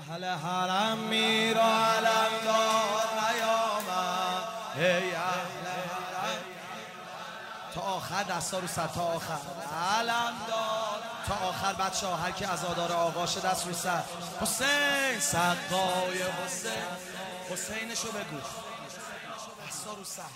اهل حرم میر و علمدار نیامد. ای اهل حرم تا آخر دستا رو سر، تا آخر علمدار، تا آخر بچه ها هر کی عزادار آقا شد دست رو سر. حسین سقای حسین، حسینشو بگو دستا رو سر.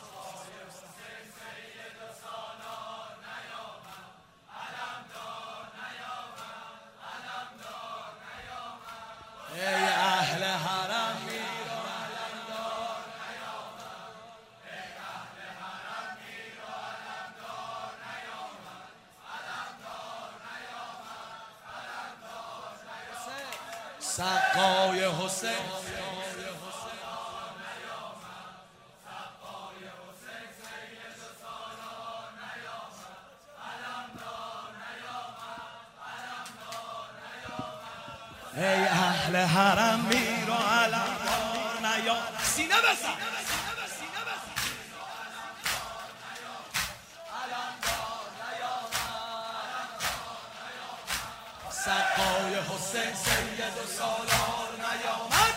ای اهل حرم میر و علمدار نیامد. ای اهل حرم میر و علمدار نیامد. علمدار نیامد. علمدار نیامد. سقای حسین، سقای حسین سید سالار نیامد. علمدار نیامد. علمدار نیامد. ای اهل حرم میر و علمدار نیامد. سینه بزن. سقای حسین سید سالار نیامد.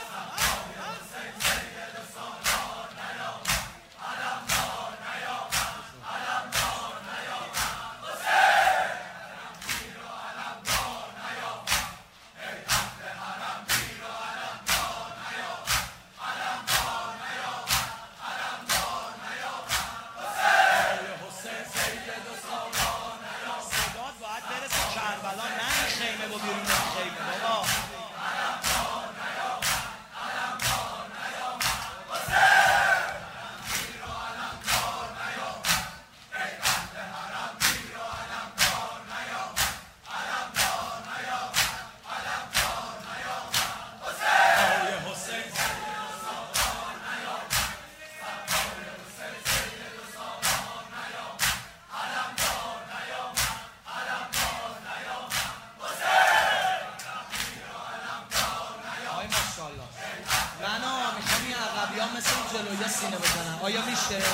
منو میخوام این عقبیان مثل این جلوی سینه بزنم. آیا میشه؟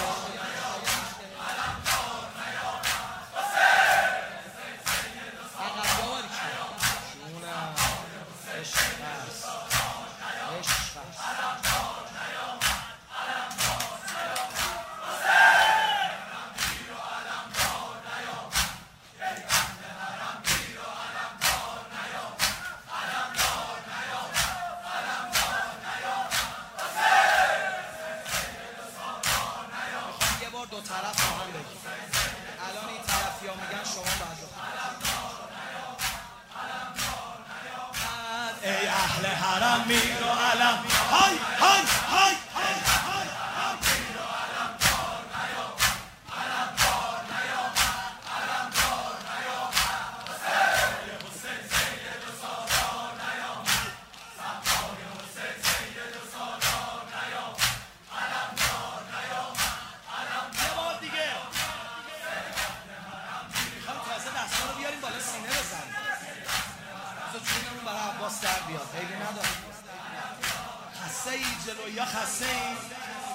عقبیان باری که شونم عشق هست، عشق هست. دو طرف با هم بگیم. الان این طرفی ها میگن شما باید ای اهل حرم میر و علم های های های جونمون برای عباس در بیاد. خیلی ندارم. خسته ای جلوی یا خسته ای